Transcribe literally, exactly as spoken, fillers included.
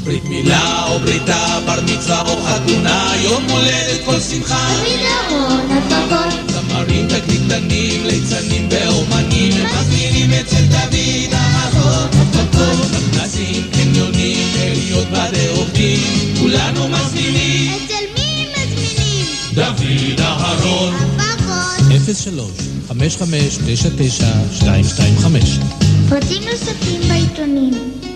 ברית מילה או בריתה, בר מצווה או חתונה, יום הולדת כל שמחה. דוד אהרון הפקות, זמרים תקליטנים, ליצנים ואומנים, הם מזמינים אצל דוד אהרון הפקות. מתנסים, קניונים, עליות בדי עובדים, כולנו מזמינים. אצל מי מזמינים? דוד אהרון הפקות. אפס שלוש חמש חמש תשע תשע שתיים שתיים חמש. פרטים נוספים בעיתונים.